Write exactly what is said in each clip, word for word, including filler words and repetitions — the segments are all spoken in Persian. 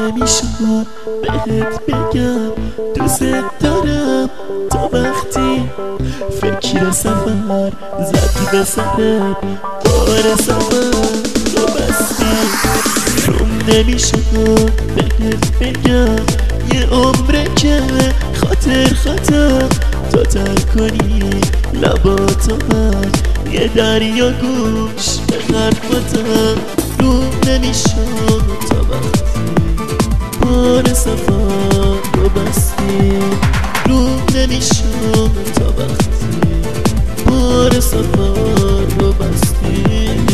نمیشد بهت بگم دوست دارم تا وقتی فکر سفر زد به سرت بار سفر رو بستی. روم نمیشد بهت بگم یه عمره که خاطر خاطر تا تر کنی لباتو من یه دریا گوش به حرفاتم. روم نمیشد تا وقتی بار سفر رو بستی. روم نمیشد تا وقتی بار سفر رو بستی.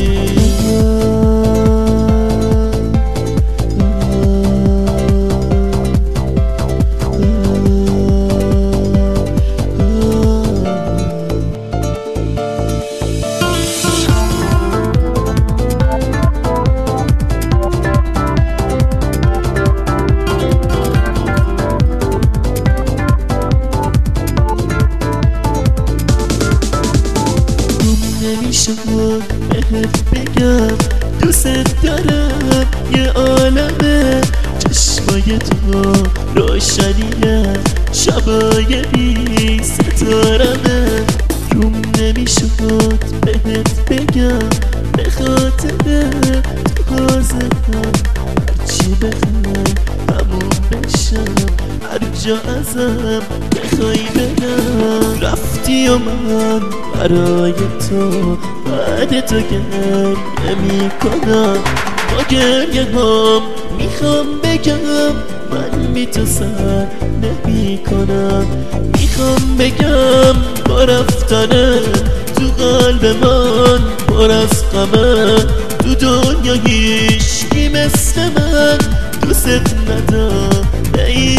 نمیشد بهت بگم دوست دارم یه عالمه چشمای تو روشنیه شبای بی ستارمه. روم نمیشد بهت بگم به خاطر تو حاضرم هرچی بخوای همون بشم هر جا ازم بخوای برم. رفتی و من برای تو بعد تو گریه میکنم با گریه هم میخوام بگم من بی تو سر نمی کنم. میخوام بگم با رفتنه تو قلب من پر از غمه تو دنیا هیچکی مثل من دوست ندارم. ای